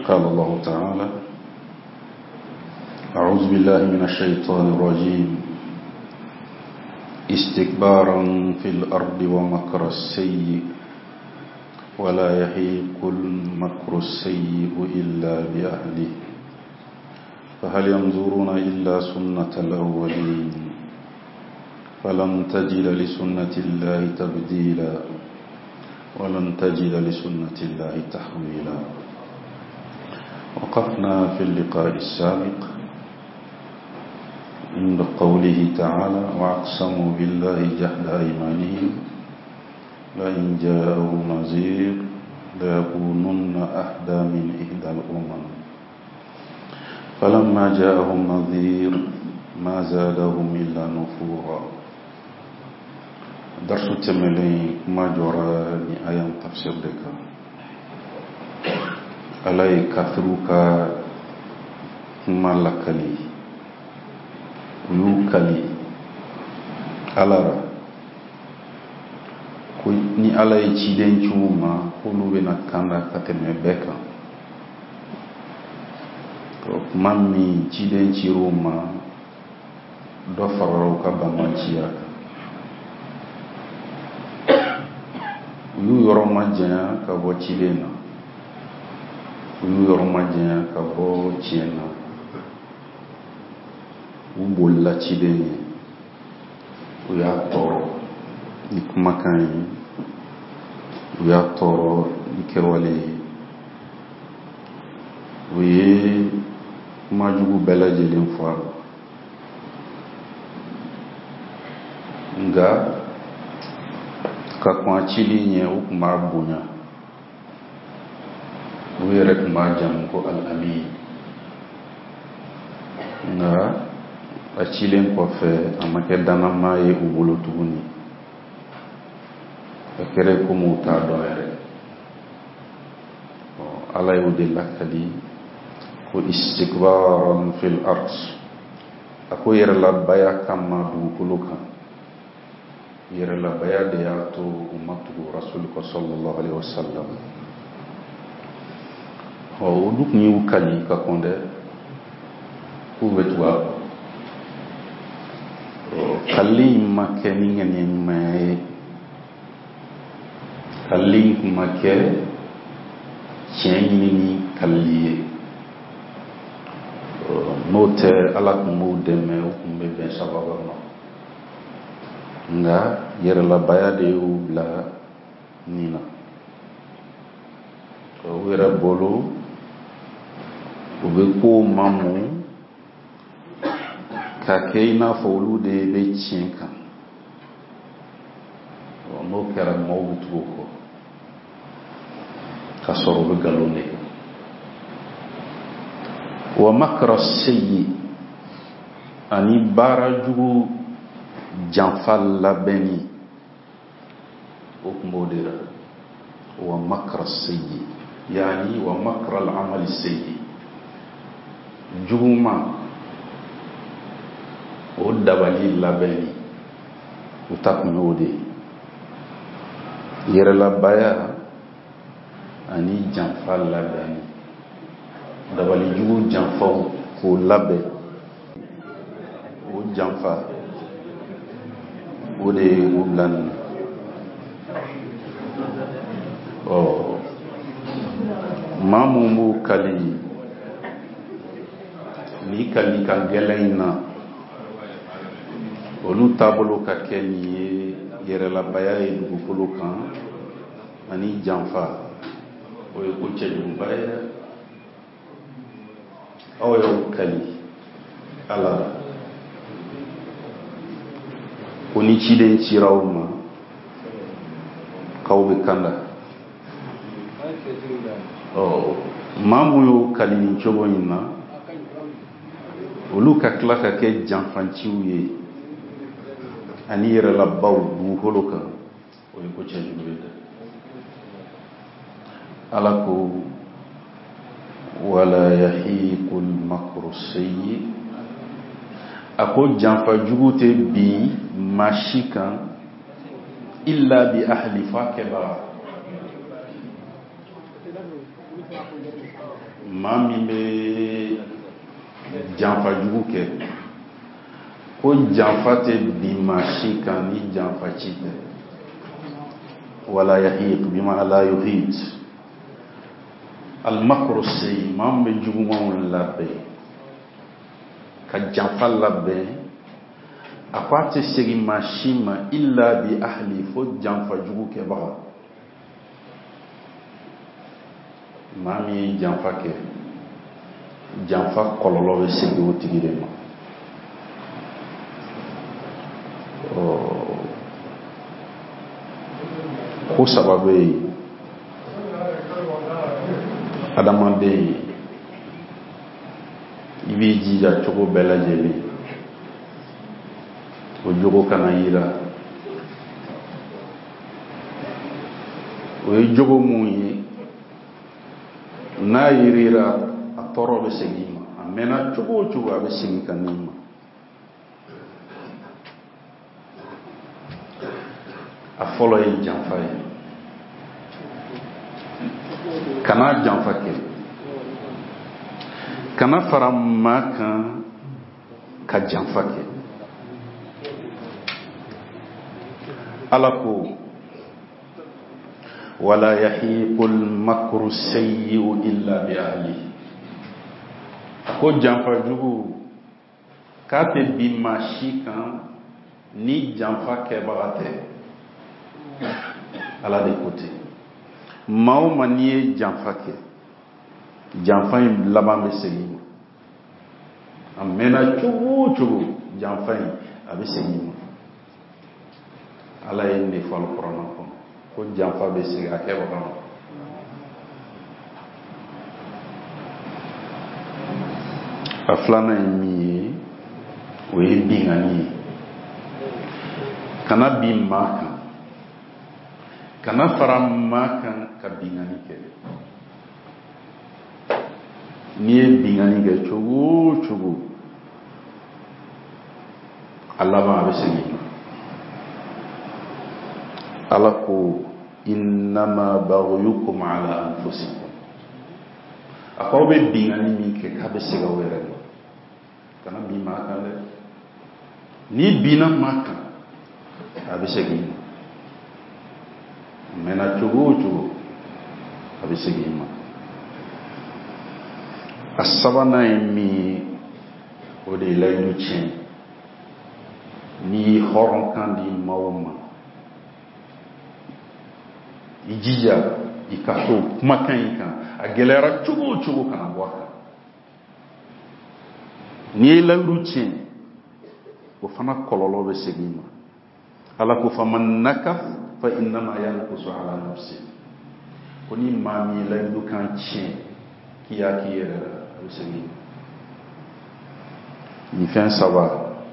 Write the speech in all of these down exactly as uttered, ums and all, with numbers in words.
قال الله تعالى: أعوذ بالله من الشيطان الرجيم استكبارا في الأرض ومكر السيء ولا يحيق المكر السيء إلا بأهله فهل ينظرون إلا سنة الأولين فلن تجد لسنة الله تبديلا ولن تجد لسنة الله تحويلا. وقفنا في اللقاء السابق عند قوله تعالى: وأقسموا بالله جهد أيمانهم لئن جاءهم نذير ليكونن أهدى من إحدى الأمم فلما جاءهم نذير ما زادهم إلا نفورا. درس التملين ما جرى آية تفسير لك علي كثروك ملكلي يوكلي alara ko ni ala ye ciden cuma kulu bena kanda ka tɛmɛ bɛɛ kan kuma min ciden ciro ma dɔ farala u ka bamanciya kan u y'u yɔrɔ ma janya ka bɔ ciden na u y'u yɔrɔ ma janya ka bɔ tiɲɛ na u bolila ciden ye u y'a tɔɔrɔ ni kumakan ye u y'a tɔɔrɔ ni kɛwale ye u ye kumajugu bɛɛ lajɛlen fɔ a la nka ka kɔn a cili ɲɛ u tun b'a bonya u yɛrɛ tun b'a jamu ko al-amin nka a cilen kɔfɛ a ma kɛ danama ye u bolo tuguni a kɛra komi u t'a dɔn yɛrɛ. ala y'o de lakali ko istikbaran fil ard a ko yɛrɛlabaya kama dugukolo kan yɛrɛlabaya de y'a to u ma tugu rasuli kɔ sallallahu alaihi wasallam. olu tun y'u kali ka kɔn dɛ k'u bɛ tugu a kɔ. kalli ma kɛ ni ŋɛniɲɛ ɲumanya ye kalli kun ma kɛ tiɲɛ ɲini ni kalli ye n'o tɛ ala tun b'u dɛmɛ u tun bɛ bɛn sababa ma nka yɛrɛlabaya de y'u bila nin na u yɛrɛ bolo u bɛ ko mamu ka kɛ i n'a fɔ olu de bɛ tiɲɛ kan n'o kɛra maaw bɛ tugu o kɔ ka sɔrɔ u bɛ nkalon de kɛ. wa makra sayyi ani baara jugu janfa labɛnni o tun b'o de la. wa makra sayyi yaani wa makra al-amali sayyi juguma o dabali labɛnni u ta kun y'o de yɛrɛlabaya ani janfa labɛnni dabali jugu janfaw k'o labɛn o janfa o de ye o bila nin na. ɔ maa mun b'o kali ni kali ka gɛlɛn na olu taabolo ka kɛ nin ye yɛrɛlabaya ye dugukolo kan ani janfa o ye ko cɛjuguba ye dɛ. aw y'aw kali ala la ko ni ciden cira aw ma k'aw bɛ kanda. ɔ maa mun y'o kali nin cogo in na olu ka tila ka kɛ janfanciw ye ani yɛrɛlabaw dugukolo kan o ye ko cɛjugu ye dɛ. ala ko wala yahiqul makru sayyi a ko janfa jugu tɛ bin maa si kan illa bi ahli fa kɛbaga maa min bɛ janfa jugu kɛ ko janfa tɛ bin maa si kan ni janfa ci tɛ wala yahiq bima la yuhit al-makru sayyi maa min bɛ jugumanw labɛn ka janfa labɛn a ko a tɛ segin maa si ma illa bi ahli fo janfa jugu kɛbaga maa min ye janfa kɛ janfa kɔlɔlɔ bɛ segin o tigi de ma ko saba bɛ yen adamaden i b'i jija cogo bɛɛ lajɛlen o jogo kana yira o ye jogo mun ye n'a yirira a tɔɔrɔ bɛ segin ma a mɛnna cogo o cogo a bɛ segin ka nin ma a fɔlɔ ye janfa ye kana janfa kɛ kana fara maa kan ka janfa kɛ ala ko wala yahiqul makru sayyi'u illa bi ahli ko janfa jugu k'a tɛ bin maa si kan ni janfa kɛbaga tɛ ala de ko ten maa o maa n'i ye janfa kɛ janfa in laban bɛ segin ma a mɛnna cogo o cogo janfa in a bɛ segin ma ala ye nin de fɔ alikuranɛ kɔnɔ ko janfa bɛ segin a kɛbaga ma a filanan ye min ye o ye binkani ye kana bin maa kan kana fara maa kan ka binkani kɛ n'i ye binkani kɛ cogo o cogo a laban a bɛ segin ma ala ko innama baghiyukum ala anfusikum a ko aw bɛ binkani min kɛ k'a bɛ segin aw yɛrɛ ma kana bin maa kan dɛ n'i binna maa kan a bɛ segin ma mɛnna cogo o cogo a bɛ segin ma a sabanan ye min ye o de ye layidu tiɲɛ n'i ye hɔrɔn kan di maaw ma i jija i ka to kumakan in kan a gɛlɛyara cogo o cogo kana bɔ a kan n'i ye layidu tiɲɛ o fana kɔlɔlɔ bɛ segin ma ala ko faman nakaf fa innama yankusu ala nafsi ko ni maa min ye layidu kan tiɲɛ k'i y'a k'i yɛrɛ la a bɛ segin nin fɛn saba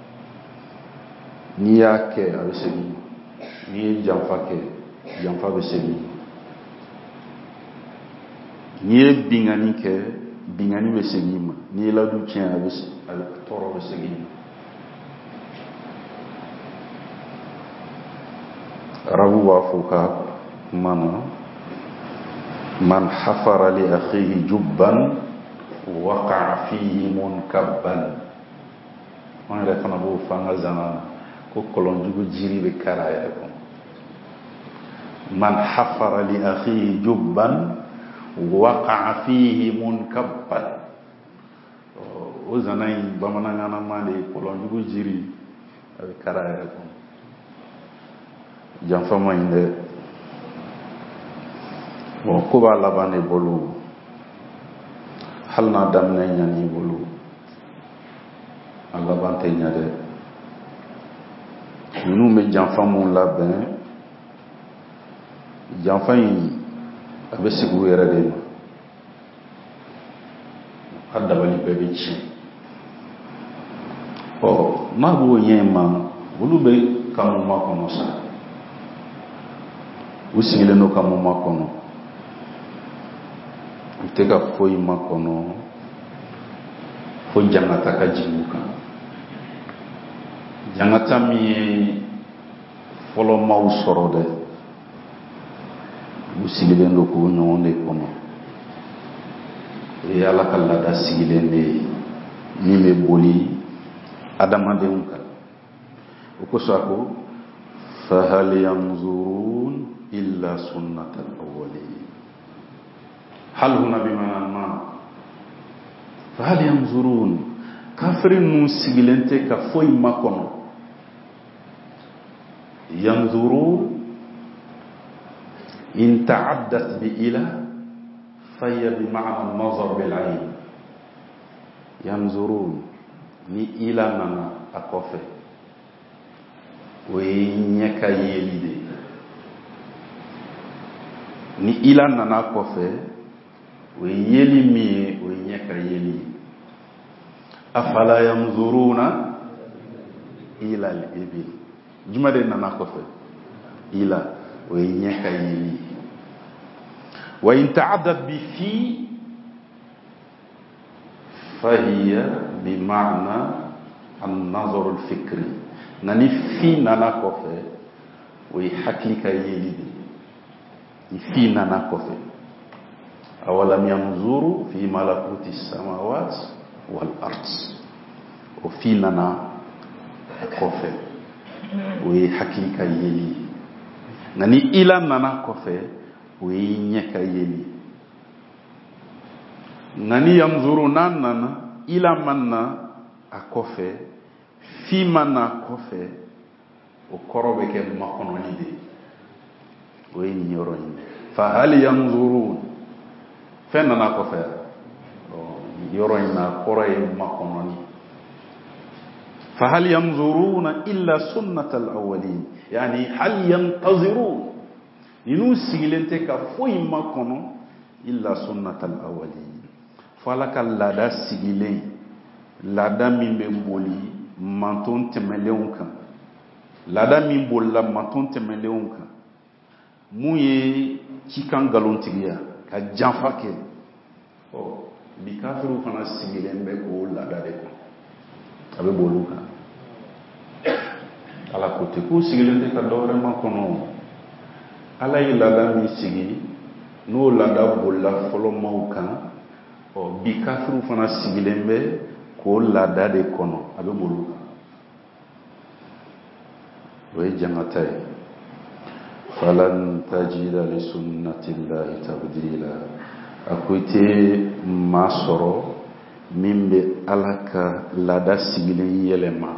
n'i y'a kɛ a bɛ segin n'i ye janfa kɛ janfa bɛ segin n'i ye binkani kɛ binkani bɛ segin ma n'i ye layidu tiɲɛ a bɛ tɔɔrɔ bɛ segin ma arabu b'a fɔ ka kuma na man hafara li akhihi jubban waqa'a fihi munkabban an yɛrɛ fana b'o fɔ an ka zana na ko kɔlɔnjugu jiri bɛ kari a yɛrɛ kɔnɔ man hafara li akhihi jubban waqa'a fihi munkabban o zana in bamanankan ma de kɔlɔnjugu jiri a bɛ kari a yɛrɛ kɔnɔ janfa ma ɲi dɛ bon ko b'a laban de bolo hali n'a daminɛ ɲan'i bolo a laban tɛ ɲa dɛ ninnu bɛ janfa mun labɛn janfa in a bɛ sigi u yɛrɛ de ma a dabali bɛɛ bɛ tiɲɛ ɔ n'a b'o ɲɛ ma olu bɛ kanu ma kɔnɔ sa u sigilen don kanu ma kɔnɔ u tɛ ka foyi ma kɔnɔ fo jangata ka jigin u kan jangata min ye fɔlɔ maaw sɔrɔ dɛ u sigilen don k'o ɲɔgɔn de kɔnɔ e ala ka lada sigilen de min bɛ boli adamadenw kan o kosɔn a ko fahal yanzurun illa sunnatal awwalin hal huna bimana ma fahal yanzurun kafirin nun sigilen tɛ ka foyi makɔnɔ yanzurun in ta'addat bi ila faya bi ma'na nazar bil ayn yanzurun ni ila nana a kɔfɛ o ye ɲɛ ka yeli de ni ila nana a kɔfɛ o ye yeli min ye o ye ɲɛ ka yeli ye afala yanzuruna ila al-ibil juma de nana a kɔfɛ ila o ye ɲɛ ka yeli wa in ta'addat bi fi fahiya bi ma'na an-nazar al-fikri nani fi nana kɔfɛ o ye hakili ka yeli de ni fi nana kɔfɛ awalam yanzuru fi malakuti samawat wal ard o fi nana kɔfɛ o ye hakili ka yeli nani ila nana kɔfɛ o ye ɲɛ ka yeli nani yanzuru na nana ila manna a kɔfɛ fi manna kɔfɛ o kɔrɔ bɛ kɛ makɔnɔni de o ye nin yɔrɔ in fa hal yanzurun fɛn nana kɔfɛ yɔrɔ in na kɔrɔ ye makɔnɔni fa hal yanzuruna illa sunnatal awwalin yani hal yantazirun ninu sigilen tɛ ka foyi makɔnɔ illa sunnatal awwalin fala ka lada sigilen lada min bɛ boli manton tɛmɛlenw kan lada min bolila manton tɛmɛlenw kan mun ye cikan nkalontigiya ka janfa kɛ ɔ bi kafiriw fana sigilen bɛ k'o lada de kan a bɛ boli kan ala ko ten k'u sigilen tɛ ka dɔwɛrɛ makɔnɔ ala ye lada min sigi n'o lada bolila fɔlɔ maaw kan ɔ bi kafiriw fana sigilen bɛ k'o lada de kɔnɔ a bɛ boli kan o ye jangata ye falan tajida li sunnatillahi tabdila a ko i tɛ maa sɔrɔ min bɛ ala ka lada sigilen yɛlɛma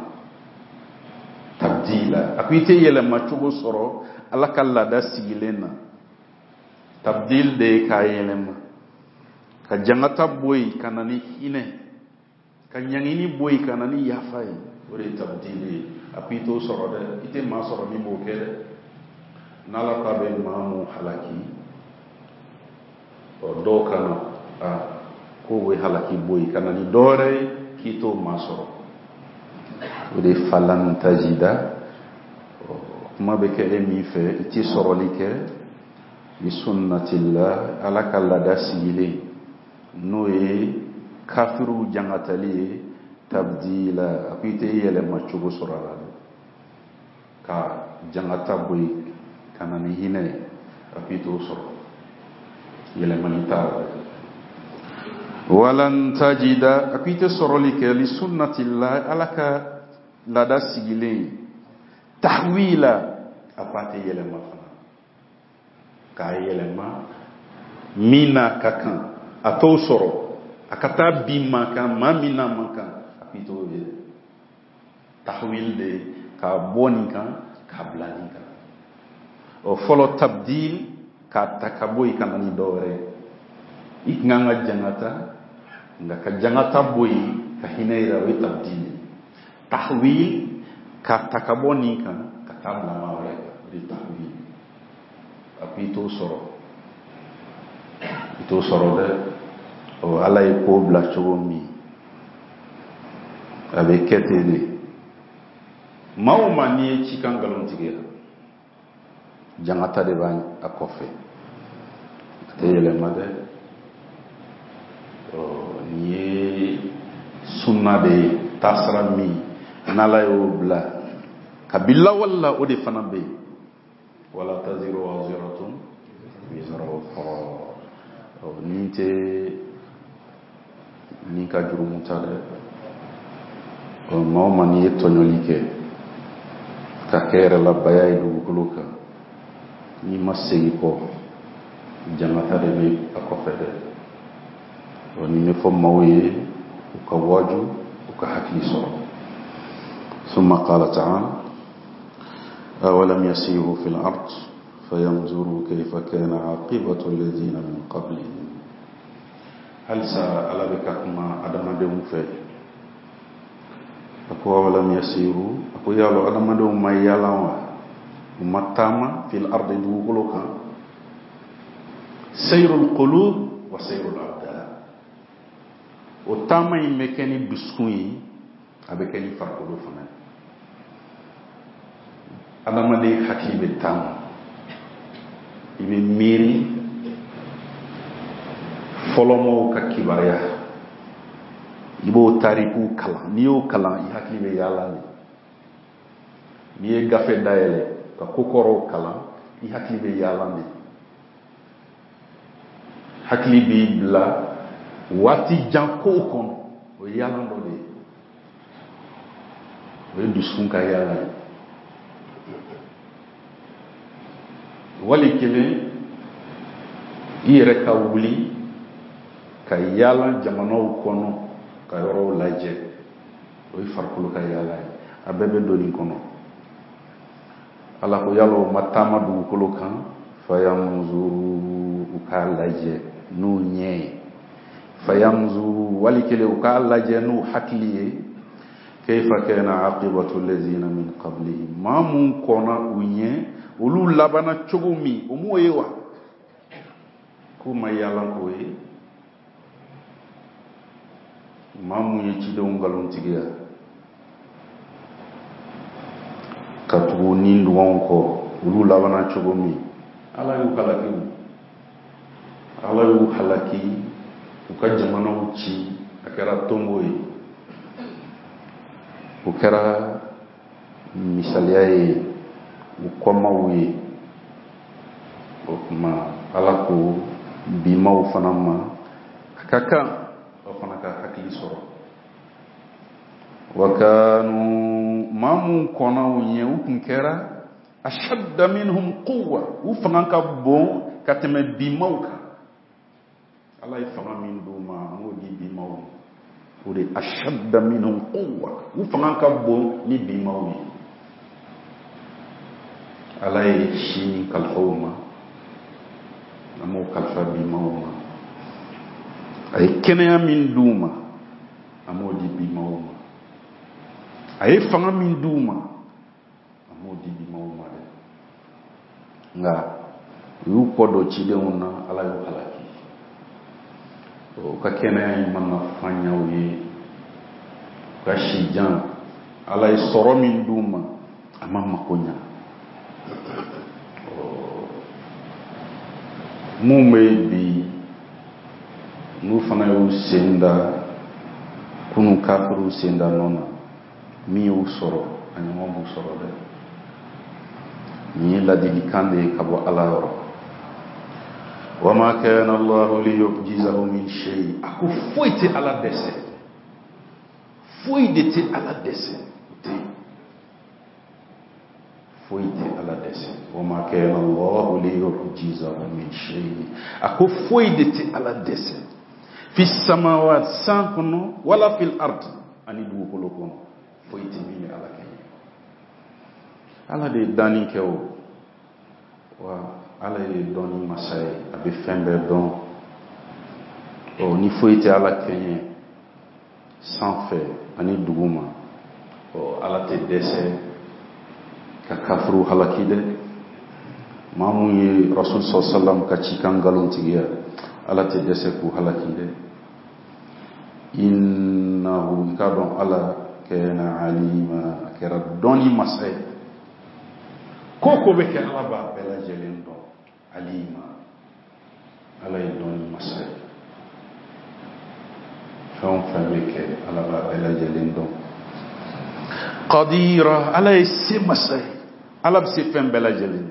tabdila a ko i tɛ yɛlɛma cogo sɔrɔ ala ka lada sigilen na tabdil de ye k'a yɛlɛma ka jangata bɔ yen ka na ni hinɛ ka ɲangini bɔ yen ka na ni yafa ye o de ye tabdil ye a ko i t'o sɔrɔ dɛ i tɛ maa sɔrɔ min b'o kɛ dɛ n'ala k'a bɛ maa mun halaki ɔ dɔw ka na a k'o bɛ halaki bɔ yen ka na ni dɔwɛrɛ ye k'i t'o maa sɔrɔ o de ye falan tajida kuma bɛ kɛ e min fɛ i tɛ sɔrɔli kɛ bi sunnatillah ala ka lada sigilen n'o ye kafiru jangatali ye tabdila a ko i tɛ yɛlɛma cogo sɔrɔ a la ka jangata bɔ yen ka na ni hinɛ ye a ko i t'o sɔrɔ yɛlɛmani t'a la walan tajida a ko i tɛ sɔrɔli kɛ li sunnatillah ala ka lada sigilen tahwila a ko a tɛ yɛlɛma fana k'a yɛlɛma min n'a ka kan a t'o sɔrɔ a ka taa bin man kan maa min n'a man kan a ko i t'o ye tahwil de k'a bɔ nin kan k'a bila nin kan o fɔlɔ tabdil k'a ta ka bɔ yen ka na ni dɔwɛrɛ i ka kan ka jangata nka ka jangata bɔ yen ka hinɛ jira o ye tabdil tahwil k'a ta ka bɔ nin kan ka taa bila maa wɛrɛ kan o de ye tahwil a ko i t'o sɔrɔ i t'o sɔrɔ dɛ ɔ ala ye ko bila cogo min a bɛ kɛ ten de maa o maa n'i ye cikan nkalontigiya jangata de b'a a kɔfɛ a tɛ yɛlɛma dɛ ɔ nin ye sunna de ye taasira min n'ala y'o bila kabi lawale la o de fana bɛ yen wala taziru waziratun wizra ukhra ɔ nin tɛ ni ka jurumu ta dɛ o maa o maa n'i ye tɔɲɔli kɛ ka kɛ yɛrɛ la baya ye dugukolo kan n'i ma segin kɔ jannata de bɛ a kɔfɛ dɛ o nin bɛ fɔ maaw ye u ka waaju u ka hakili sɔrɔ ثم قال تعالى أولم يسيروا في الأرض فينظروا كيف كان عاقبة الذين من قبلهم هل سأل بك كما أدم دون في أكو أولم يسيروا أكو يالو أدم دون ما يالوا ومتاما في الأرض دوغلوكا سير القلوب وسير الأبدان وتاما يمكنني بسكوي أبكني فرقلو فنان adamaden hakili bɛ taama i bɛ miiri fɔlɔmɔgɔw ka kibaruya i b'o tariku kalan n'i y'o kalan i hakili bɛ yaala de n'i ye gafe dayɛlɛ ka kokɔrɔw kalan i hakili bɛ yaala de hakili b'i bila waati jan kow kɔnɔ o ye yaala dɔ de ye o ye dusukun ka yaala ye wali kelen i yɛrɛ ka wuli ka yaala jamanaw kɔnɔ ka yɔrɔw lajɛ o ye farikolo ka yaala ye a bɛɛ bɛ don nin kɔnɔ ala ko yala o ma taama dugukolo kan fayanzuru u k'a lajɛ n'u ɲɛ ye fayanzuru wali kelen u k'a lajɛ n'u hakili ye kayfa kana aqibatu allazina min qablihim maa mun kɔnna u ɲɛ olu labana cogo min o m'o ye wa k'u ma yaala k'o ye maa mun ye cidenw nkalontigiya ka tugu ni duwanw kɔ olu labana cogo min ala y'u halaki ala y'u halaki u ka jamanaw ci a kɛra tongo ye o kɛra misaliya ye u kɔmaw ye o kuma ala ko bimaw fana ma a ka kan o fana ka hakili sɔrɔ wa kanu maa mun kɔnɔw ɲɛ u tun kɛra ashadda minhum quwwa u fanga ka bon ka tɛmɛ bimaw kan ala ye fanga min d'u ma an k'o di bimaw o de ashadda minhum quwwa u fanga ka bon ni bimaw ye ala ye sini kalifaw ma an m'o kalifa bimaw ma a ye kɛnɛya min d'u ma an m'o di bimaw ma a ye fanga min d'u ma an m'o di bimaw ma dɛ nka u y'u kɔ don cidenw na ala y'u halaki o ka kɛnɛya in mana fanyaw ye u ka sijan ala ye sɔrɔ min d'u ma a ma mako ɲa mun bɛ bi n'u fana y'u sen da kunu kafiru sen da nɔ na min y'u sɔrɔ a ɲɔgɔn b'u sɔrɔ dɛ nin ye ladilikan de ye ka bɔ ala yɔrɔ wa ma kana Allahu liyu'jizahu min shay a ko foyi tɛ ala dɛsɛ foyi de tɛ ala dɛsɛ foyi tɛ ala dɛsɛ wa ma kana Allahu liyu'jizahu min shay a ko foyi de tɛ ala dɛsɛ fi samawat san kɔnɔ wala fil ard ani dugukolo kɔnɔ foyi tɛ min ala kɛ ala de ye danni kɛ o wa ala ye dɔnni masa ye a bɛ fɛn bɛɛ dɔn ɔ ni foyi tɛ ala kɛɲɛ sanfɛ ani duguma ɔ ala tɛ dɛsɛ ka kafiru halaki dɛ maa mun ye rasul sallam ka cikan nkalontigiya ala tɛ dɛsɛ k'u halaki dɛ innahu i ka dɔn ala kana alima a kɛra dɔnni masa ye ko ko bɛ kɛ ala b'a bɛɛ lajɛlen dɔn alima ala ye dɔnni masa ye fɛn o fɛn bɛ kɛ ala b'a bɛɛ lajɛlen dɔn qadira ala ye se masa ye ala bɛ se fɛn bɛɛ lajɛlen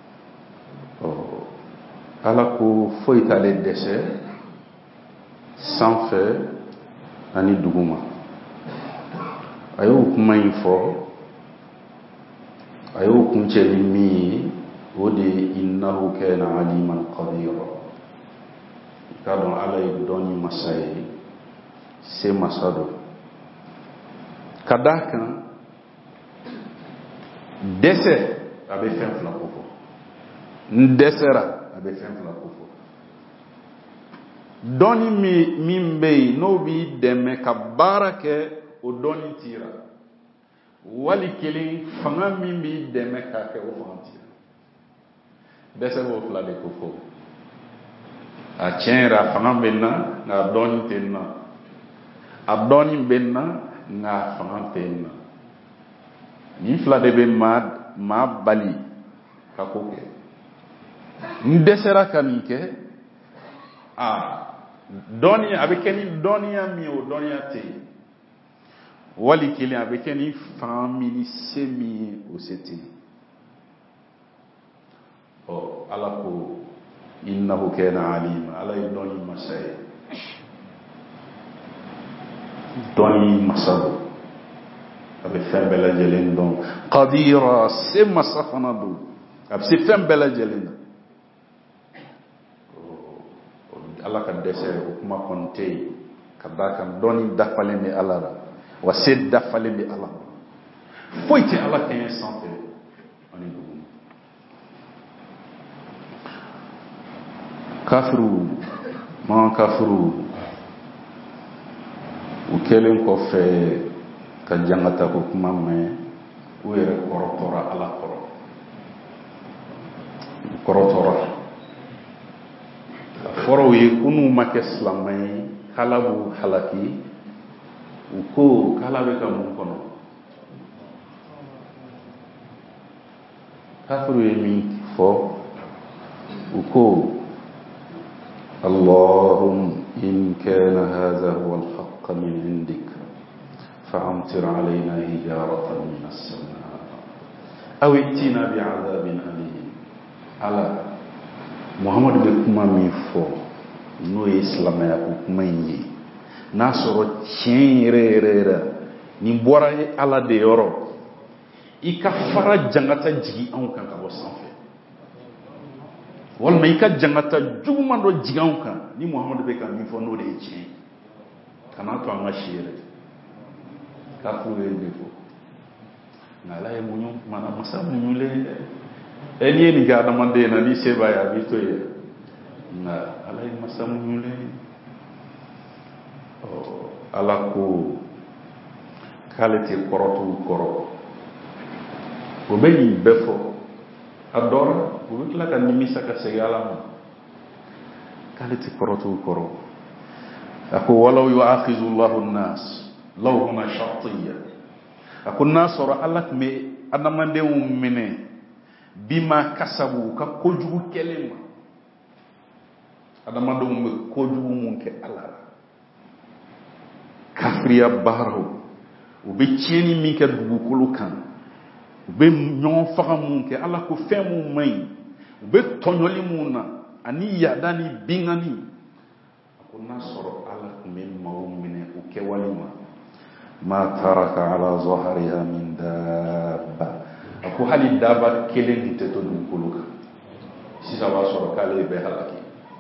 ɔ ala ko foyi t'ale dɛsɛ sanfɛ ani duguma a y'o kuma in fɔ a y'o kuncɛ ni min ye o de ye innahu kana aliman qadira i ka dɔn ala ye dɔnni masa ye se masa do ka d'a kan dɛsɛ a bɛ fɛn fila ko fɔ n dɛsɛra a bɛ fɛn fila ko fɔ dɔnni min min bɛ yen n'o b'i dɛmɛ ka baara kɛ o dɔnni tira wali kelen fanga min b'i dɛmɛ k'a kɛ o fanga tira dɛsɛ b'o fila de ko fɔ a tiɲɛ yɛrɛ a fanga bɛ n na nka a dɔnni tɛ n na a dɔnni bɛ n na nka a fanga tɛ n na nin fila de bɛ maa maa bali ka ko kɛ n dɛsɛra ka nin kɛ a dɔnniya a bɛ kɛ ni dɔnniya min ye o dɔnniya tɛ yen wali kelen a bɛ kɛ ni fanga min ni se min ye o se tɛ yen ɔ ala ko innahu kana alima ala ye dɔnni masa ye dɔnni masa do a bɛ fɛn bɛɛ lajɛlen dɔn qadira se masa fana do a bɛ se fɛn bɛɛ lajɛlen na ala ka dɛsɛ o kuma kɔni tɛ yen ka d'a kan dɔnni dafalen bɛ ala la wa se dafalen bɛ ala la foyi tɛ ala kɛɲɛ sanfɛ ani duguma kafiru man kafiru u kɛlen kɔfɛ ka jangata ko kuma mɛn u yɛrɛ kɔrɔtɔra ala kɔrɔ kɔrɔtɔra a fɔra u ye ko n'u ma kɛ silamɛ ye k'ala b'u halaki u ko k'ala bɛ ka mun kɔnɔ kafiru ye min fɔ u ko allahumma in kana hadha huwa al-haqq min indik fa'amtir alayna hijaratan min as-samaa aw itina bi'adhabin alim ala muhammadu bɛ kuma min fɔ n'o ye silamɛya ko kuma in ye n'a sɔrɔ tiɲɛ yɛrɛ yɛrɛ yɛrɛ nin bɔra ye ala de yɔrɔ i ka fara jangata jigi anw kan ka bɔ sanfɛ walima i ka jangata juguman dɔ jigi anw kan ni muhammadu bɛ ka min fɔ n'o de ye tiɲɛ kana to an ka si yɛrɛ k'a fɔ ye de fɔ nka ala ye muɲu mana masa muɲulen dɛ n'i ye nin kɛ adamaden na ni se b'a ye a b'i to yen nka ala ye masa muɲulen ala ko k'ale tɛ kɔrɔt'u kɔrɔ o bɛ nin bɛɛ fɔ a dɔra o bɛ tila ka nimisa ka segin ala ma k'ale tɛ kɔrɔt'u kɔrɔ a ko walaw yu'akhizu Allahu an-nas law huma shartiyya a ko n'a sɔrɔ ala tun bɛ adamadenw minɛ bima kasabu ka kojugu kɛlen ma adamadenw bɛ kojugu mun kɛ ala la kafiriya baaraw u bɛ tiɲɛni min kɛ dugukolo kan u bɛ ɲɔgɔn faga mun kɛ ala ko fɛn mun man ɲi u bɛ tɔɲɔli mun na ani yaada ni bingani a ko n'a sɔrɔ ala tun bɛ maaw minɛ u kɛwale ma ma taraka ala zahariha min dabba a ko hali daba kelen tɛ to dugukolo kan sisan b'a sɔrɔ k'ale bɛ halaki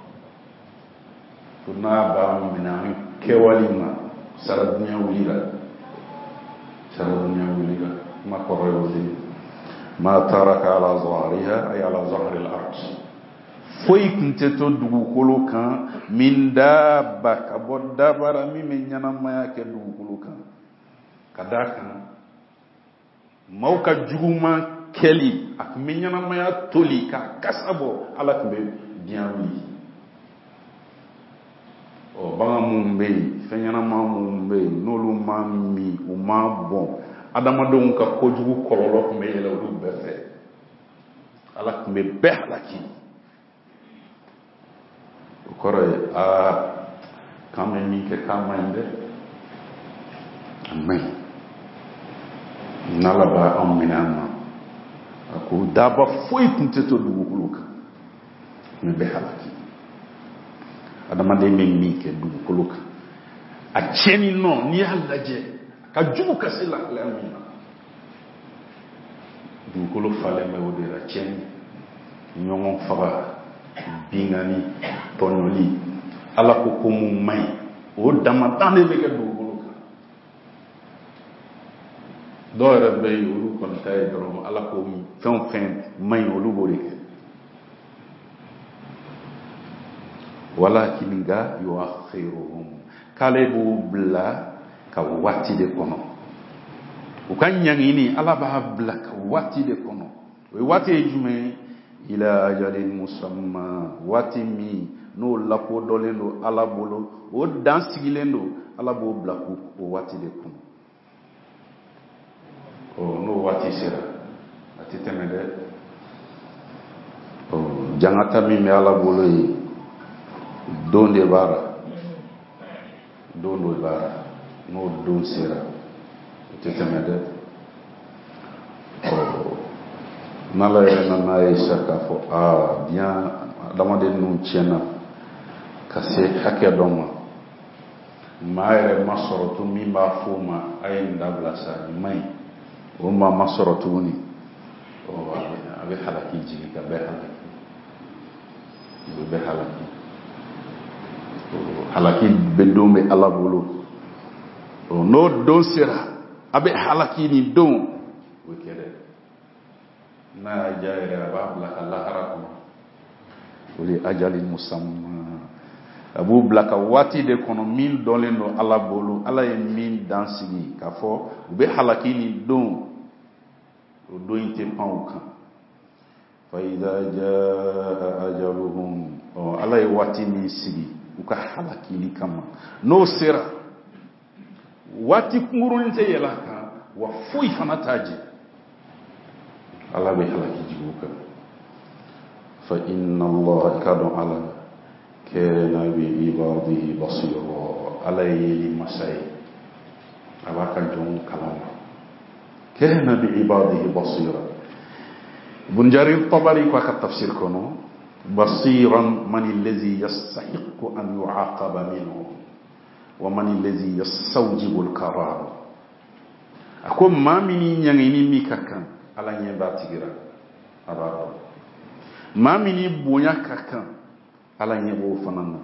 ko n'a b'a minɛ an kɛwale ma sara dunya wulira sara dunya wulira ma kɔrɔ y'o de ma taraka ala zahariha ay ala zahari al-ard foyi tun tɛ to dugukolo kan min dabba ka bɔ dabara min bɛ ɲɛnamaya kɛ dugukolo kan ka d'a kan maaw ka juguman kɛli a tun bɛ ɲɛnamaya toli ka kasa bɔ ala tun bɛ diɲɛ wuli ɔ bagan minnu bɛ yen fɛn ɲɛnama minnu bɛ yen n'olu ma min u ma bɔn adamadenw ka kojugu kɔlɔlɔ tun bɛ yɛlɛ olu bɛɛ fɛ ala tun bɛ bɛɛ halaki o kɔrɔ ye aa k'an bɛ min kɛ k'an ma ɲi dɛ a ma ɲi n'ala b'a anw minɛ an ma a ko daba foyi tun tɛ to dugukolo kan tun bɛ bɛɛ halaki adamaden bɛ min kɛ dugukolo kan a tiɲɛni nɔ n'i y'a lajɛ ka jugu ka se lahalaya min na dugukolo falen bɛ o de la tiɲɛni ɲɔgɔn faga bingani tɔɲɔli ala ko ko mun man ɲi o damatan de bɛ kɛ dugukolo kan dɔw yɛrɛ bɛ yen olu kɔni ta ye dɔrɔn ala ko fɛn o fɛn man ɲi olu b'o de kɛ walakin nga yuakhiruhum k'ale b'u bila ka waati de kɔnɔ u ka ɲangini ala b'a bila ka waati de kɔnɔ o ye waati ye jumɛn ila ajalin musamma waati min n'o lakodɔnlen don ala bolo o dan sigilen don ala b'o bila o waati de kɔnɔ ɔ n'o waati sera a tɛ tɛmɛ dɛ ɔ jangata min bɛ ala bolo ye don de b'a la don de b'a la n'o don sera o tɛ tɛmɛ dɛ ɔ n'ala yɛrɛ nana ye sa k'a fɔ aa diɲɛ adamaden ninnu tiɲɛna ka se hakɛ dɔ ma maa yɛrɛ ma sɔrɔ tun min b'a fɔ o ma a ye nin dabila sa nin man ɲi o maa ma sɔrɔ tuguni ɔ a bɛ halaki jigin ka bɛɛ halaki o bɛ halaki halaki bɛ don bɛ ala bolo n'o don sera a bɛ halaki nin don o kɛ dɛ n'a y'a ja yɛrɛ a b'a bila ka lahara kɔnɔ o de ye ajali musamma a b'u bila ka waati de kɔnɔ min dɔnlen don ala bolo ala ye min dan sigi k'a fɔ u bɛ halaki nin don o don in tɛ pan u kan fa idha jaa ajaluhum ala ye waati min sigi u ka halakili kama n'o sera waati kunkurunin tɛ yɛlɛ a kan wa foyi fana t'a jɛ ala bɛ halaki jigi u kan fa inna allaha ka dɔn ala kana bi ibadihi basira ala ye yeli masa ye a b'a ka jɔnw kalama kana bi ibadihi basira Ibn Jarir Tabari ko a ka tafsir kɔnɔ بصيرا من الذي يستحق أن يعاقب منه ومن الذي يستوجب الكرام أكو ما مني ينغيني ميكاكا على نيباتيرا أبارا ما مني بونيا كاكا على نيبو فنانا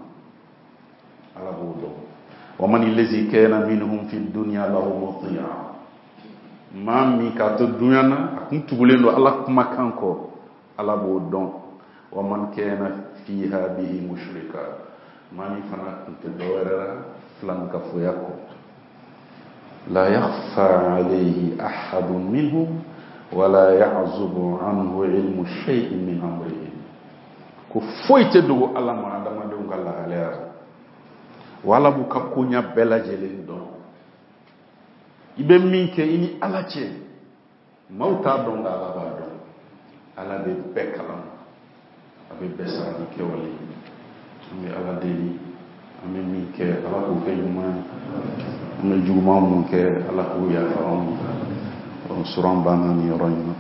على بودو ومن الذي كان منهم في الدنيا له مطيع ما ميكا الدنيا أكون تقولين الله كما كانكو على بودو ومن كان فيها به مشركا ماني فنا كنت دوررا فلان كفوياكو لا يخفى عليه أحد منهم ولا يعزب عنه علم شيء من أمره كفويت دو الله ما دام دون الله عليه ولا بوكا كونيا بلا جلين دون ibe minke ini ala ce mauta don da ala ba don ala be bekalam abe besa ni kewali ami ala deli ami minke ala ko ke yuma ami juma mun ke ala ko ya faram suran banani roina